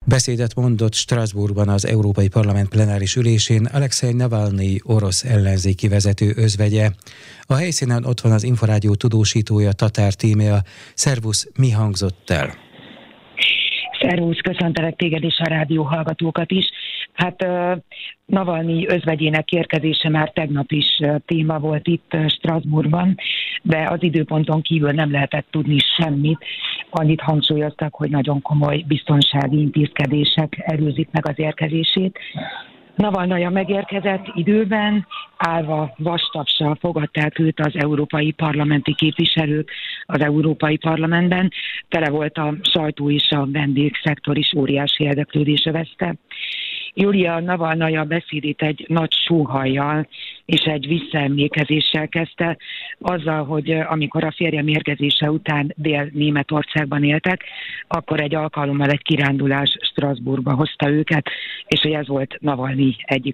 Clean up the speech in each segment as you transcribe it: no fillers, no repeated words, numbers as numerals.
Beszédet mondott Strasbourgban az Európai Parlament plenáris ülésén Alexej Navalnyi orosz ellenzéki vezető özvegye. A helyszínen ott van az Inforádió tudósítója, Tatár Tímea. Szervusz, mi hangzott el? Szervusz, köszöntelek téged és a rádió hallgatókat is. Hát Navalnyi özvegyének érkezése már tegnap is téma volt itt Strasbourgban, de az időponton kívül nem lehetett tudni semmit. Annyit hangsúlyoztak, hogy nagyon komoly biztonsági intézkedések előzik meg az érkezését. Navalnyi megérkezett időben, állva vastapssal fogadták őt az európai parlamenti képviselők az Európai Parlamentben. Tele volt a sajtó és a vendégszektor is, óriási érdeklődés övezte. Júlia Navalnyi a beszédét egy nagy sóhajjal és egy visszaemlékezéssel kezdte, azzal, hogy amikor a férje mérgezése után Dél-Németországban éltek, akkor egy alkalommal egy kirándulás Strasbourgba hozta őket, és hogy ez volt Navalnyi egyik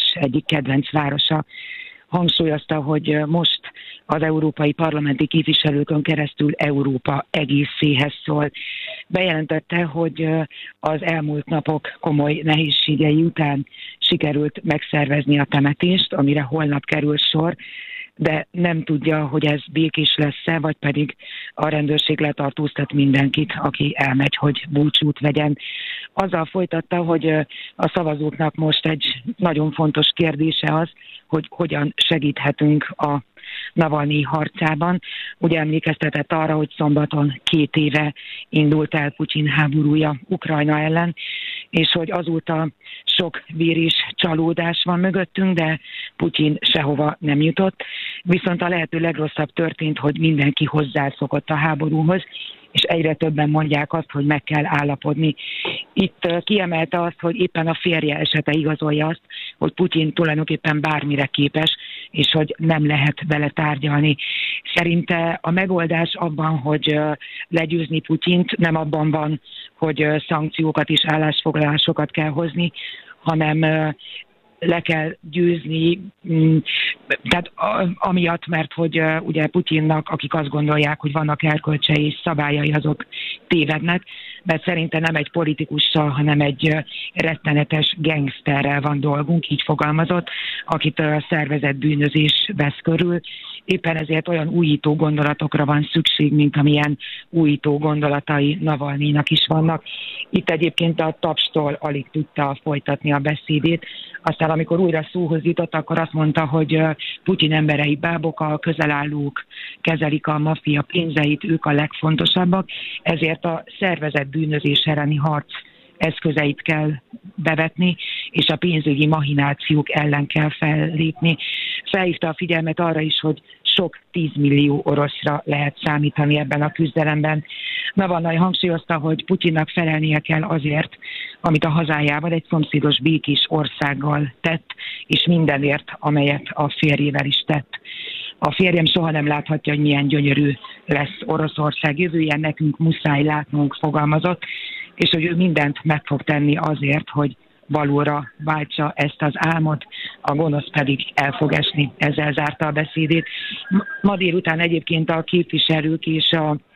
kedvenc városa. Hangsúlyozta, hogy most az európai parlamenti képviselőkön keresztül Európa egészéhez szól. Bejelentette, hogy az elmúlt napok komoly nehézségei után sikerült megszervezni a temetést, amire holnap kerül sor, de nem tudja, hogy ez békés lesz-e, vagy pedig a rendőrség letartóztat mindenkit, aki elmegy, hogy búcsút vegyen. Azzal folytatta, hogy a szavazóknak most egy nagyon fontos kérdése az, hogy hogyan segíthetünk a Navalnyi harcában. Ugye emlékeztetett arra, hogy szombaton 2 éve indult el Putyin háborúja Ukrajna ellen, és hogy azóta sok vér és csalódás van mögöttünk, de Putyin sehova nem jutott. Viszont a lehető legrosszabb történt, hogy mindenki hozzászokott a háborúhoz, és egyre többen mondják azt, hogy meg kell állapodni. Itt kiemelte azt, hogy éppen a férje esete igazolja azt, hogy Putyin tulajdonképpen bármire képes, és hogy nem lehet vele tárgyalni. Szerinte a megoldás abban, hogy legyőzni Putyint, nem abban van, hogy szankciókat és állásfoglalásokat kell hozni, hanem le kell győzni, tehát amiatt, mert hogy ugye Putyinnak, akik azt gondolják, hogy vannak erkölcsei és szabályai, azok tévednek, mert szerintem nem egy politikussal, hanem egy rettenetes gangsterrel van dolgunk, így fogalmazott, akit a szervezett bűnözés vesz körül. Éppen ezért olyan újító gondolatokra van szükség, mint amilyen újító gondolatai Navalnyinak is vannak. Itt egyébként a tapstól alig tudta folytatni a beszédét. Aztán amikor újra szóhoz jutott, akkor azt mondta, hogy Putyin emberei bábok, a közelállók kezelik a maffia pénzeit, ők a legfontosabbak, ezért a szervezett bűnözés elleni harc eszközeit kell bevetni, és a pénzügyi machinációk ellen kell fellépni. Felhívta a figyelmet arra is, hogy sok 10 millió oroszra lehet számítani ebben a küzdelemben. Navalnyi hangsúlyozta, hogy Putyinnak felelnie kell azért, amit a hazájában egy szomszédos békés országgal tett, és mindenért, amelyet a férjével is tett. A férjem soha nem láthatja, hogy milyen gyönyörű lesz Oroszország jövője, nekünk muszáj látnunk, fogalmazott, és hogy ő mindent meg fog tenni azért, hogy valóra váltsa ezt az álmot, a gonosz pedig el fog esni. Ezzel zárta a beszédét. Ma délután egyébként a képviselők és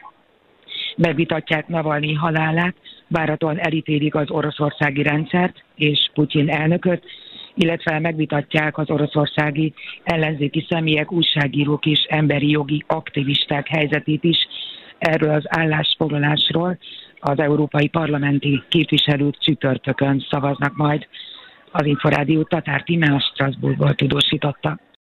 megvitatják Navalnyi halálát, várhatóan elítélik az oroszországi rendszert és Putyin elnököt, illetve megvitatják az oroszországi ellenzéki személyek, újságírók és emberi jogi aktivisták helyzetét is. Erről az állásfoglalásról az európai parlamenti képviselők csütörtökön szavaznak majd. Az Inforádió Tatár Tímea Strasbourgból tudósította.